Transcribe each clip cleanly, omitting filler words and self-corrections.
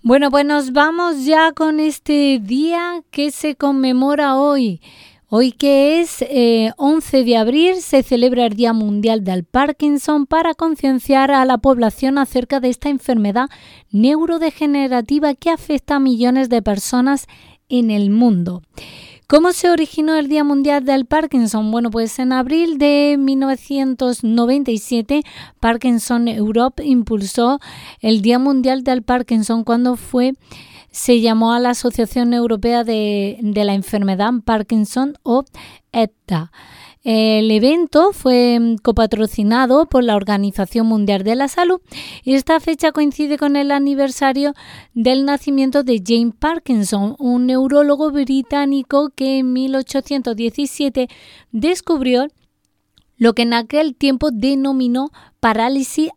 Bueno, pues nos vamos ya con este día que se conmemora hoy. Hoy que es 11 de abril se celebra el Día Mundial del Parkinson para concienciar a la población acerca de esta enfermedad neurodegenerativa que afecta a millones de personas en el mundo. ¿Cómo se originó el Día Mundial del Parkinson? Bueno, pues en abril de 1997 Parkinson Europe impulsó el Día Mundial del Parkinson cuando se llamó a la Asociación Europea de la Enfermedad Parkinson o ETA. El evento fue copatrocinado por la Organización Mundial de la Salud y esta fecha coincide con el aniversario del nacimiento de James Parkinson, un neurólogo británico que en 1817 descubrió lo que en aquel tiempo denominó parálisis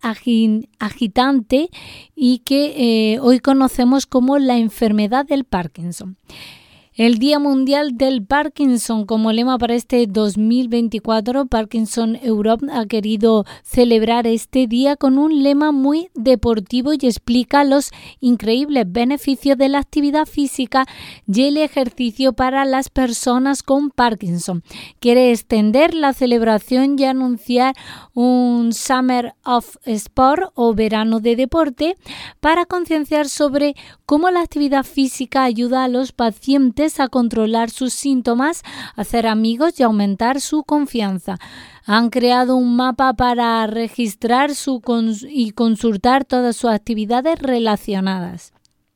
agitante y que hoy conocemos como la enfermedad del Parkinson. El Día Mundial del Parkinson, como lema para este 2024, Parkinson Europe ha querido celebrar este día con un lema muy deportivo y explica los increíbles beneficios de la actividad física y el ejercicio para las personas con Parkinson. Quiere extender la celebración y anunciar un Summer of Sport o verano de deporte para concienciar sobre cómo la actividad física ayuda a los pacientes a controlar sus síntomas, hacer amigos y aumentar su confianza. Han creado un mapa para registrar y consultar todas sus actividades relacionadas.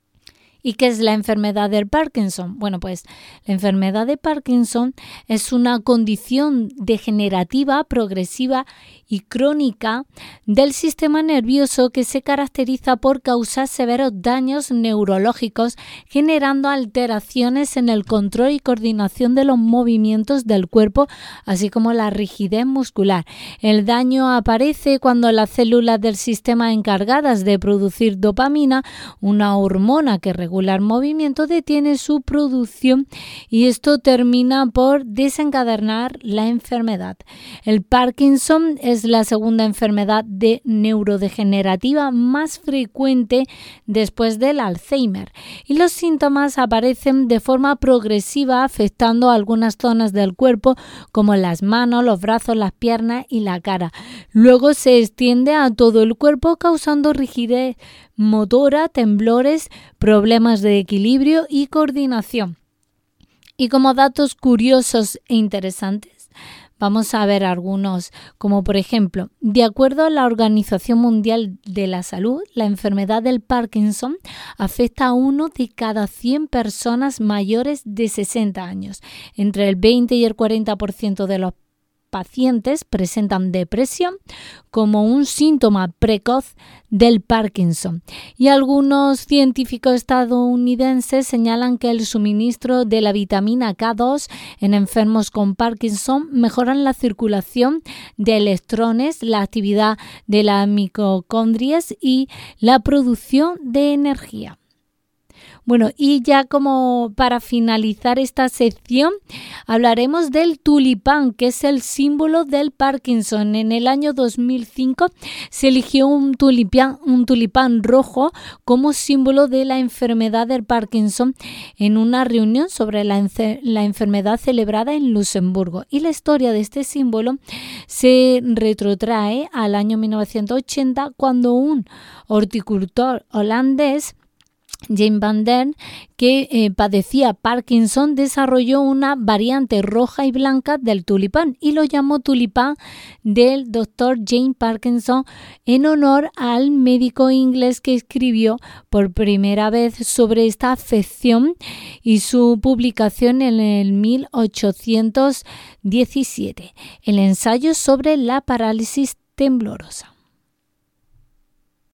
¿Y qué es la enfermedad del Parkinson? Bueno, pues la enfermedad de Parkinson es una condición degenerativa, progresiva y crónica del sistema nervioso que se caracteriza por causar severos daños neurológicos, generando alteraciones en el control y coordinación de los movimientos del cuerpo, así como la rigidez muscular. El daño aparece cuando las células del sistema encargadas de producir dopamina, una hormona que regula el movimiento, detiene su producción y esto termina por desencadenar la enfermedad. El Parkinson es la segunda enfermedad neurodegenerativa más frecuente después del Alzheimer y los síntomas aparecen de forma progresiva afectando a algunas zonas del cuerpo como las manos, los brazos, las piernas y la cara. Luego se extiende a todo el cuerpo causando rigidez motora, temblores, problemas de equilibrio y coordinación. Y como datos curiosos e interesantes, vamos a ver algunos, como por ejemplo, de acuerdo a la Organización Mundial de la Salud, la enfermedad del Parkinson afecta a 1 de cada 100 personas mayores de 60 años. Entre el 20 y el 40% de los pacientes presentan depresión como un síntoma precoz del Parkinson y algunos científicos estadounidenses señalan que el suministro de la vitamina K2 en enfermos con Parkinson mejoran la circulación de electrones, la actividad de las mitocondrias y la producción de energía. Bueno, y ya como para finalizar esta sección, hablaremos del tulipán, que es el símbolo del Parkinson. En el año 2005 se eligió un tulipán rojo como símbolo de la enfermedad del Parkinson en una reunión sobre la enfermedad celebrada en Luxemburgo. Y la historia de este símbolo se retrotrae al año 1980, cuando un horticultor holandés, James van den, que padecía Parkinson, desarrolló una variante roja y blanca del tulipán y lo llamó tulipán del Dr. James Parkinson en honor al médico inglés que escribió por primera vez sobre esta afección y su publicación en el 1817, el ensayo sobre la parálisis temblorosa.